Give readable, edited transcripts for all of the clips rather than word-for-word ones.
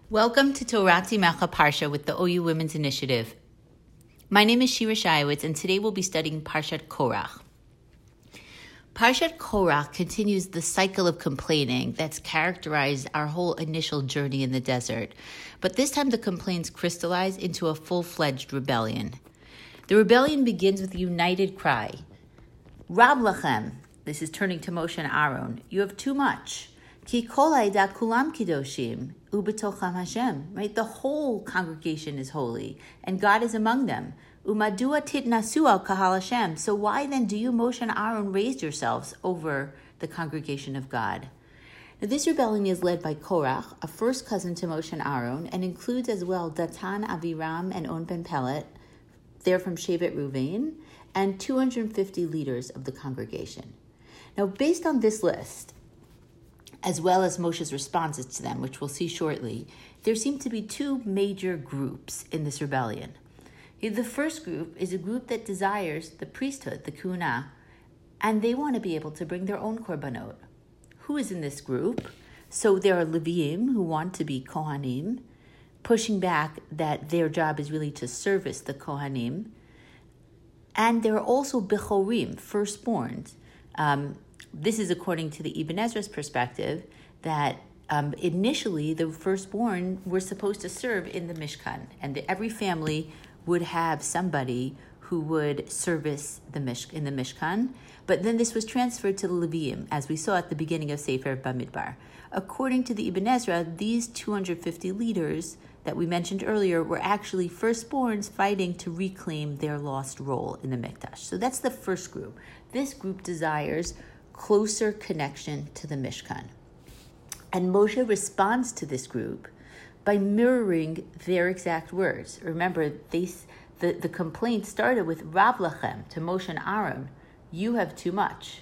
Welcome to Torah Tzimcha Parsha with the OU Women's Initiative. My name is Shira Shayowitz, and today we'll be studying Parshat Korach. Parshat Korach continues the cycle of complaining that's characterized our whole initial journey in the desert, but this time the complaints crystallize into a full-fledged rebellion. The rebellion begins with a united cry. Rab lachem, this is turning to Moshe and Aaron, you have too much. Ki kol ha'eda kulam kidoshim, ubetocham Hashem. Right? The whole congregation is holy, and God is among them. Umadua titnasu al kahal Hashem. So why then do you, Moshe and Aaron, raise yourselves over the congregation of God? Now, this rebellion is led by Korach, a first cousin to Moshe and Aaron, and includes as well Datan, Aviram, and On ben Pelet. They're from Shevet Ruvain, and 250 leaders of the congregation. Now, based on this list, as well as Moshe's responses to them, which we'll see shortly, there seem to be two major groups in this rebellion. The first group is a group that desires the priesthood, the Kunah, and they want to be able to bring their own korbanot. Who is in this group? So there are Leviim who want to be Kohanim, pushing back that their job is really to service the Kohanim. And there are also Bechorim, firstborns. This is according to the Ibn Ezra's perspective, that initially the firstborn were supposed to serve in the Mishkan, and every family would have somebody who would service in the Mishkan, but then this was transferred to the Leviim, as we saw at the beginning of Sefer Bamidbar. According to the Ibn Ezra, these 250 leaders that we mentioned earlier were actually firstborns fighting to reclaim their lost role in the Mikdash. So that's the first group. This group desires closer connection to the Mishkan. And Moshe responds to this group by mirroring their exact words. Remember, the complaint started with Rab lachem, to Moshe and Aaron, you have too much.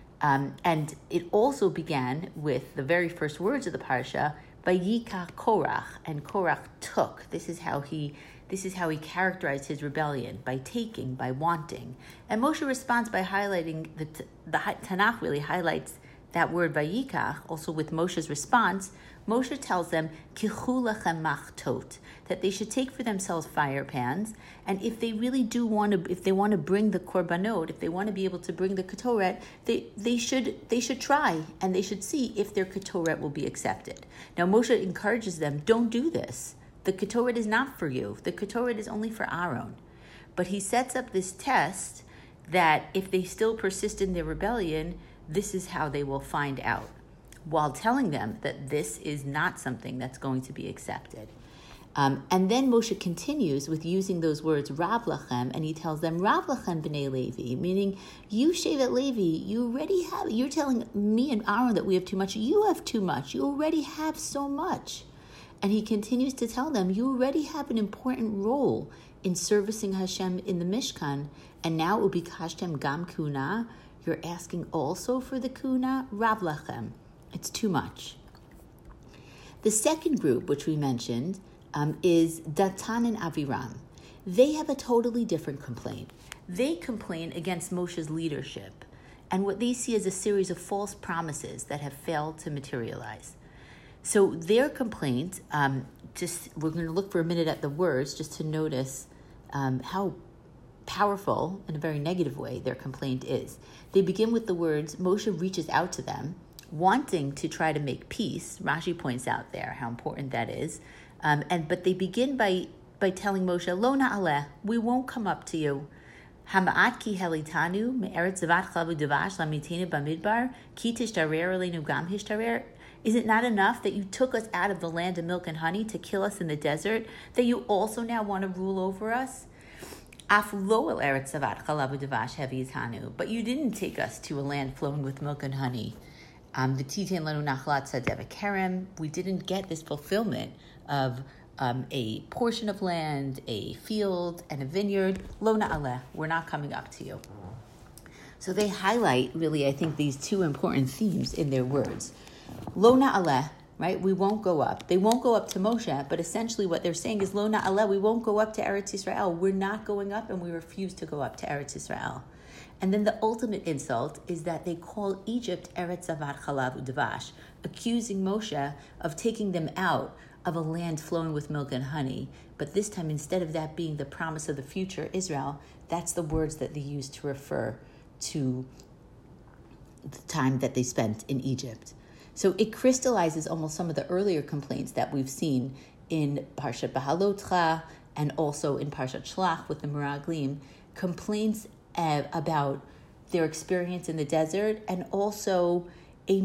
And it also began with the very first words of the parsha, Vayikach Korach, and Korach took. This is how he characterized his rebellion, by taking, by wanting. And Moshe responds by highlighting, the Tanakh really highlights that word Vayikach, also with Moshe's response. Moshe tells them, Kichu lechem machtot, that they should take for themselves fire pans, and if they really do want to, if they want to bring the korbanot, if they want to be able to bring the ketoret, they should try, and they should see if their ketoret will be accepted. Now Moshe encourages them, don't do this. The ketoret is not for you. The ketoret is only for Aaron. But he sets up this test that if they still persist in their rebellion, this is how they will find out, while telling them that this is not something that's going to be accepted. And then Moshe continues with using those words, Rab lachem, and he tells them, Rab lachem b'nei Levi, meaning, you Shevet Levi, you already have, you're telling me and Aaron that we have too much. You have too much. You already have so much. And he continues to tell them, you already have an important role in servicing Hashem in the Mishkan, and now ubikashtem gam kuna, you're asking also for the kuna, Rab lachem. It's too much. The second group, which we mentioned, is Datan and Aviram. They have a totally different complaint. They complain against Moshe's leadership and what they see as a series of false promises that have failed to materialize. So their complaint, we're going to look for a minute at the words just to notice how powerful, in a very negative way, their complaint is. They begin with the words, Moshe reaches out to them, wanting to try to make peace. Rashi points out there how important that is. But they begin by telling Moshe, Lo na'aleh, we won't come up to you. Hama'at ki helitanu me'eretz zavat chalav u'davash lamitinu bamidbar ki tishtarer aleinu gam hishtarer. Is it not enough that you took us out of the land of milk and honey to kill us in the desert, that you also now want to rule over us? Af lo el eretz zavat chalav u'davash hevitanu. But you didn't take us to a land flowing with milk and honey. V'titen lanu nachlat sadeh v'kerem. We didn't get this fulfillment of a portion of land, a field, and a vineyard. Lo na'aleh, we're not coming up to you. So they highlight, really, I think, these two important themes in their words. Lo na'aleh, right? We won't go up. They won't go up to Moshe, but essentially what they're saying is, Lo na'aleh, we won't go up to Eretz Yisrael. We're not going up, and we refuse to go up to Eretz Yisrael. And then the ultimate insult is that they call Egypt Eretz Zavat Chalav Udavash, accusing Moshe of taking them out of a land flowing with milk and honey. But this time, instead of that being the promise of the future Israel, that's the words that they use to refer to the time that they spent in Egypt. So it crystallizes almost some of the earlier complaints that we've seen in Parshat Bahalotcha and also in Parshat Shlach with the Meraglim, complaints about their experience in the desert and also a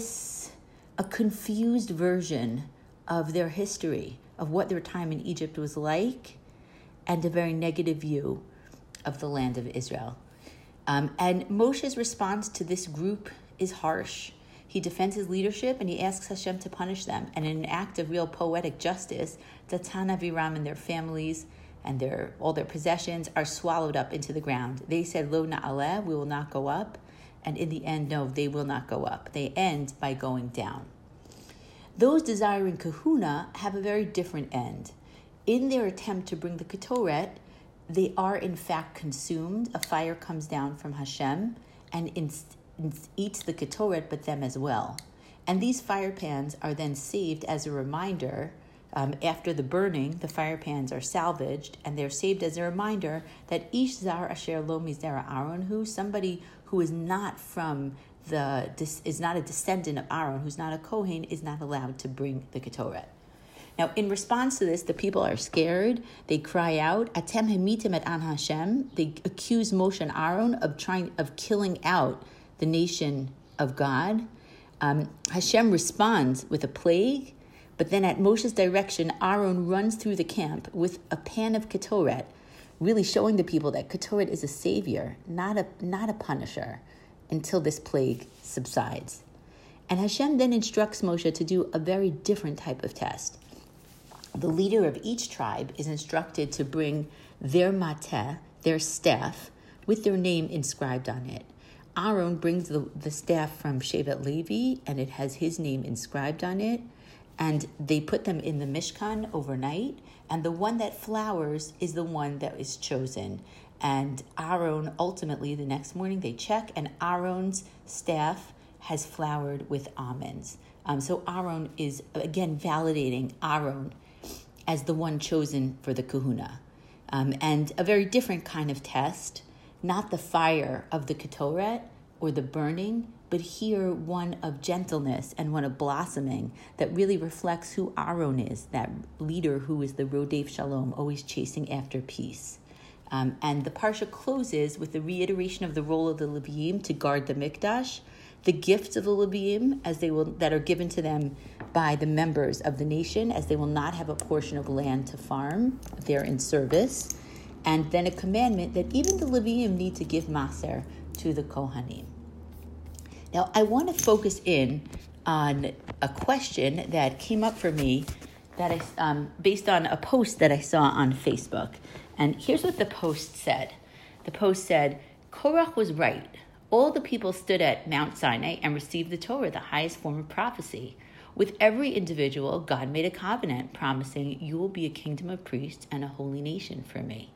confused version of their history, of what their time in Egypt was like, and a very negative view of the land of Israel. And Moshe's response to this group is harsh. He defends his leadership and he asks Hashem to punish them. And in an act of real poetic justice, Datan, Aviram and their families and all their possessions are swallowed up into the ground. They said, Lo na'aleh, we will not go up. And in the end, no, they will not go up. They end by going down. Those desiring kahuna have a very different end. In their attempt to bring the Ketoret, they are in fact consumed. A fire comes down from Hashem and eats the Ketoret, but them as well. And these fire pans are then saved as a reminder. After the burning, the fire pans are salvaged, and they're saved as a reminder that Ish Zar Asher Lo Mizera Aaron, somebody who is not is not a descendant of Aaron, who's not a Kohen, is not allowed to bring the Ketoret. Now, in response to this, the people are scared. They cry out, Atem hemitim et an Hashem. They accuse Moshe and Aaron of killing out the nation of God. Hashem responds with a plague, but then at Moshe's direction, Aaron runs through the camp with a pan of Ketoret, really showing the people that Ketoret is a savior, not a punisher, until this plague subsides. And Hashem then instructs Moshe to do a very different type of test. The leader of each tribe is instructed to bring their mateh, their staff, with their name inscribed on it. Aaron brings the staff from Shevet Levi, and it has his name inscribed on it, and they put them in the Mishkan overnight, and the one that flowers is the one that is chosen. And Aaron, ultimately, the next morning they check, and Aaron's staff has flowered with almonds. So Aaron is, again, validating Aaron as the one chosen for the kahuna. And a very different kind of test, not the fire of the Ketoret or the burning, but here one of gentleness and one of blossoming that really reflects who Aaron is, that leader who is the Rodef Shalom, always chasing after peace. And the Parsha closes with the reiteration of the role of the Leviim to guard the Mikdash, the gifts of the Leviim that are given to them by the members of the nation, as they will not have a portion of land to farm. They're in service. And then a commandment that even the Leviim need to give Maser to the Kohanim. Now, I want to focus in on a question that came up for me that based on a post that I saw on Facebook. And here's what the post said. The post said, Korach was right. All the people stood at Mount Sinai and received the Torah, the highest form of prophecy. With every individual, God made a covenant promising, you will be a kingdom of priests and a holy nation for me.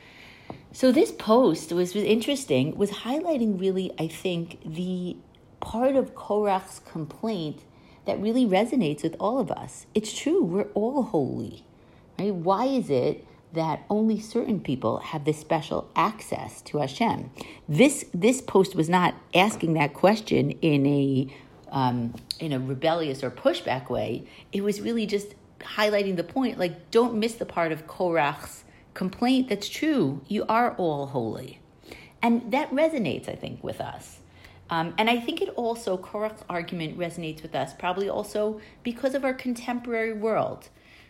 So this post was interesting, was highlighting really, I think, the part of Korach's complaint that really resonates with all of us. It's true, we're all holy, right? Why is it that only certain people have this special access to Hashem? This post was not asking that question in a rebellious or pushback way. It was really just highlighting the point, like, don't miss the part of Korach's complaint that's true. You are all holy. And that resonates, I think, with us. And I think it also, Korach's argument resonates with us, probably also because of our contemporary world.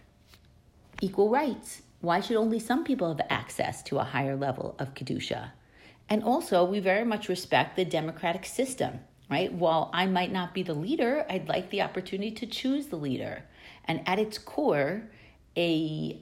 Equal rights. Why should only some people have access to a higher level of Kedusha? And also, we very much respect the democratic system, right? While I might not be the leader, I'd like the opportunity to choose the leader. And at its core, a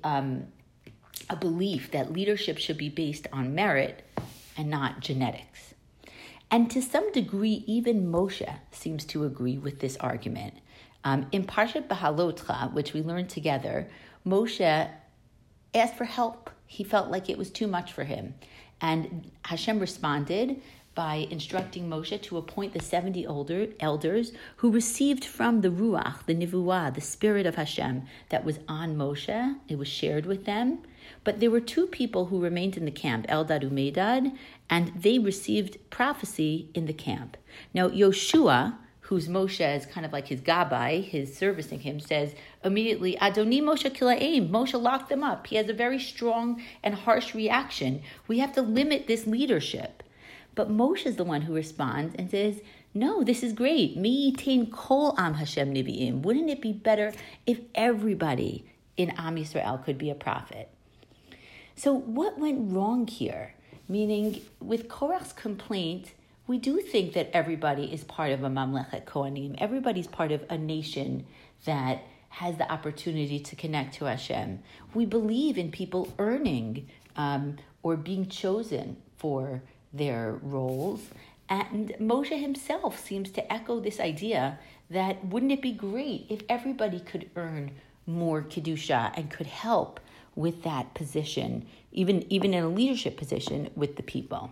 belief that leadership should be based on merit and not genetics. And to some degree, even Moshe seems to agree with this argument. In Parshat Bahalotcha, which we learned together, Moshe asked for help. He felt like it was too much for him. And Hashem responded by instructing Moshe to appoint the 70 elders who received from the Ruach, the Nivuah, the Spirit of Hashem that was on Moshe. It was shared with them. But there were two people who remained in the camp, Eldad and Medad, and they received prophecy in the camp. Now, Yoshua, who's Moshe is kind of like his gabbai, his servicing him, says immediately, Adoni Moshe Kilaim, Moshe locked them up. He has a very strong and harsh reaction. We have to limit this leadership. But Moshe is the one who responds and says, no, this is great. Mi yitain kol am Hashem nivi'im. Wouldn't it be better if everybody in Am Yisrael could be a prophet? So what went wrong here? Meaning, with Korach's complaint, we do think that everybody is part of a Mamlechet Kohanim. Everybody's part of a nation that has the opportunity to connect to Hashem. We believe in people earning or being chosen for their roles. And Moshe himself seems to echo this idea that wouldn't it be great if everybody could earn more Kedusha and could help with that position, even in a leadership position with the people.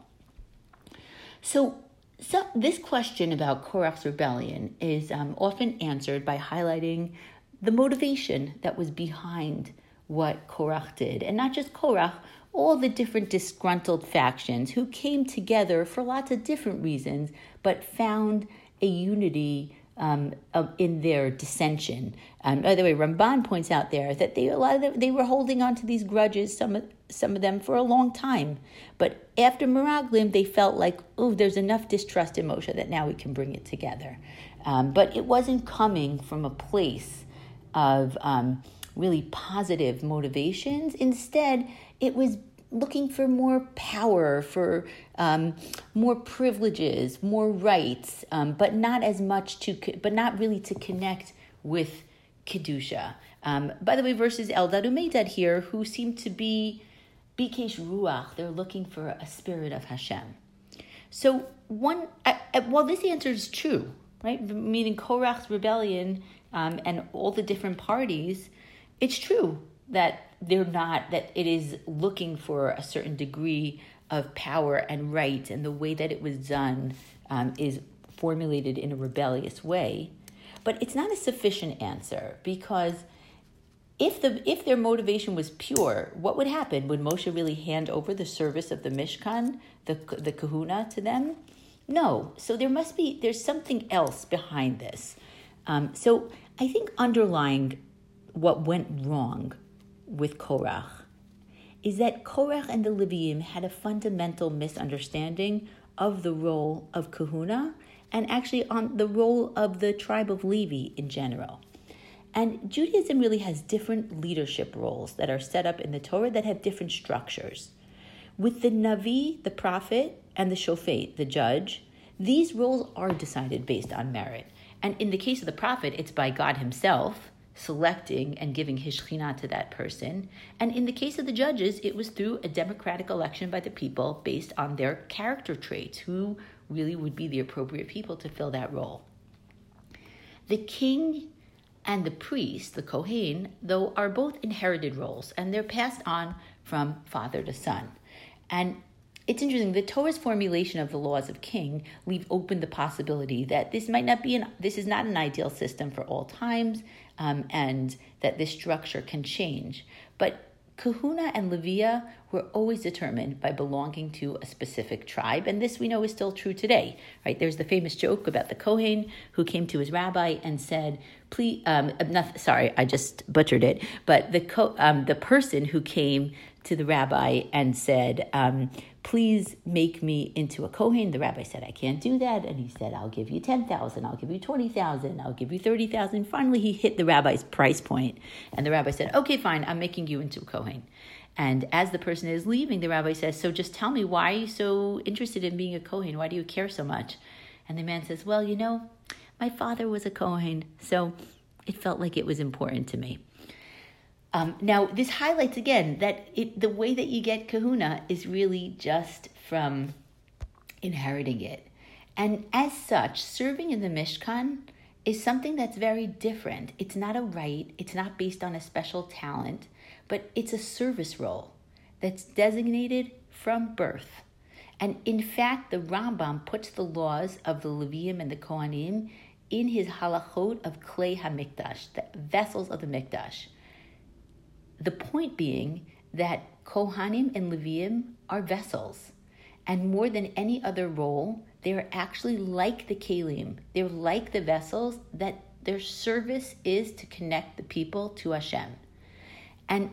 So this question about Korach's rebellion is often answered by highlighting the motivation that was behind what Korach did. And not just Korach, all the different disgruntled factions who came together for lots of different reasons, but found a unity in their dissension. By the way, Ramban points out there that they were holding on to these grudges, some of them, for a long time. But after Meraglim, they felt like, oh, there's enough distrust in Moshe that now we can bring it together. But it wasn't coming from a place of really positive motivations. Instead, it was looking for more power, for more privileges, more rights, but not as much but not really to connect with Kedusha. By the way, versus Eldad and Medad here, who seem to be Bikesh Ruach, they're looking for a spirit of Hashem. So while this answer is true, right, meaning Korach's rebellion and all the different parties, it's true that that it is looking for a certain degree of power and right, and the way that it was done is formulated in a rebellious way. But it's not a sufficient answer, because if their motivation was pure, what would happen? Would Moshe really hand over the service of the Mishkan, the kahuna, to them? No. So there's something else behind this. So I think underlying what went wrong with Korach is that Korach and the Leviim had a fundamental misunderstanding of the role of kahuna and actually on the role of the tribe of Levi in general. And Judaism really has different leadership roles that are set up in the Torah that have different structures. With the Navi, the prophet, and the Shofet, the judge, these roles are decided based on merit. And in the case of the prophet, it's by God himself selecting and giving his Shekhinah to that person. And in the case of the judges, it was through a democratic election by the people based on their character traits, who really would be the appropriate people to fill that role. The king and the priest, the Kohen, though, are both inherited roles, and they're passed on from father to son. And it's interesting, the Torah's formulation of the laws of king leave open the possibility that this is not an ideal system for all times, and that this structure can change. But Kahuna and Leviah were always determined by belonging to a specific tribe, and this we know is still true today, right? There's the famous joke about the Kohen who came to his rabbi and said, "Please," sorry, I just butchered it, but the person who came to the rabbi and said, "Please make me into a Kohen." The rabbi said, "I can't do that," and he said, "I'll give you 10,000, I'll give you 20,000, I'll give you 30,000." Finally, he hit the rabbi's price point, and the rabbi said, "Okay, fine, I'm making you into a Kohen." And as the person is leaving, the rabbi says, "So just tell me, why are you so interested in being a Kohen? Why do you care so much?" And the man says, "Well, my father was a Kohen, so it felt like it was important to me." Now, this highlights again that the way that you get kahuna is really just from inheriting it. And as such, serving in the Mishkan is something that's very different. It's not a right, it's not based on a special talent, but it's a service role that's designated from birth. And in fact, the Rambam puts the laws of the Leviim and the Kohanim in his halachot of Klei HaMikdash, the vessels of the Mikdash. The point being that Kohanim and Leviim are vessels. And more than any other role, they are actually like the Kelim. They're like the vessels that their service is to connect the people to Hashem. And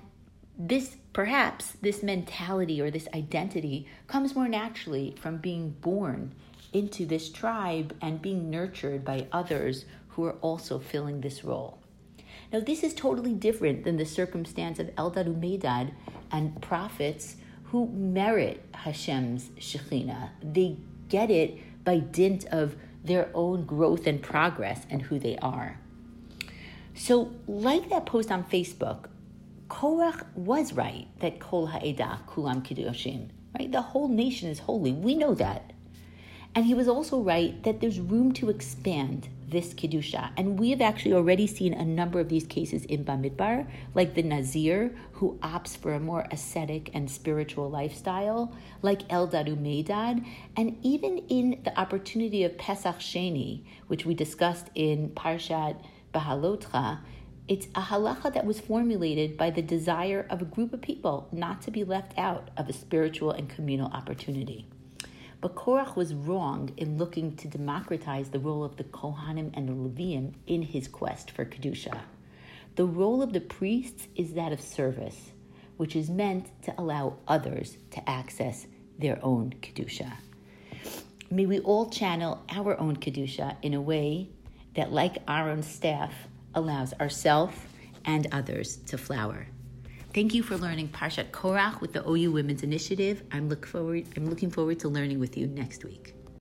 perhaps this mentality or this identity comes more naturally from being born into this tribe and being nurtured by others who are also filling this role. Now, this is totally different than the circumstance of Eldad Umedad and prophets who merit Hashem's Shekhinah. They get it by dint of their own growth and progress and who they are. So, like that post on Facebook, Korach was right that Kol Ha'edah Kulam Kedoshim, right? The whole nation is holy. We know that. And he was also right that there's room to expand this Kedusha. And we have actually already seen a number of these cases in Bamidbar, like the Nazir, who opts for a more ascetic and spiritual lifestyle, like Eldad Umedad, and even in the opportunity of Pesach Sheni, which we discussed in Parshat Bahalotcha. It's a halacha that was formulated by the desire of a group of people not to be left out of a spiritual and communal opportunity. But Korach was wrong in looking to democratize the role of the Kohanim and the Leviim in his quest for Kedusha. The role of the priests is that of service, which is meant to allow others to access their own Kedusha. May we all channel our own Kedusha in a way that, like Aaron's staff, allows ourselves and others to flower. Thank you for learning Parshat Korach with the OU Women's Initiative. I'm looking forward to learning with you next week.